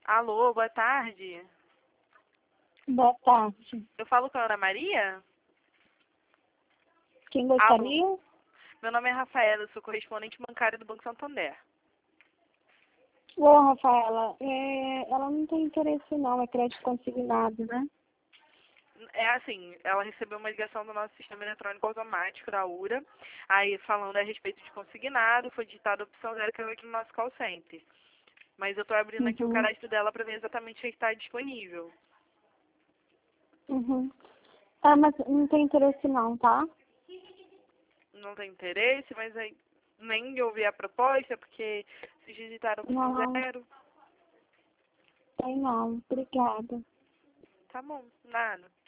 Alô, boa tarde. Boa tarde. Eu falo com a Ana Maria? Quem Alô, gostaria? meu nome é Rafaela, eu sou correspondente bancária do Banco Santander. Ô, Rafaela, ela não tem interesse não, é crédito consignado, né? É assim, ela recebeu uma ligação do nosso sistema eletrônico automático da URA, aí falando a respeito de consignado, foi digitada a opção 0 que eu aqui no nosso call center. Mas eu estou abrindo aqui o Uhum, cadastro dela para ver exatamente o que está disponível. uhum. Ah, mas não tem interesse não, tá? Não tem interesse, mas aí nem ouvi a proposta, porque se digitaram a opção Não, 0. tem não. Obrigada. Tá bom, nada.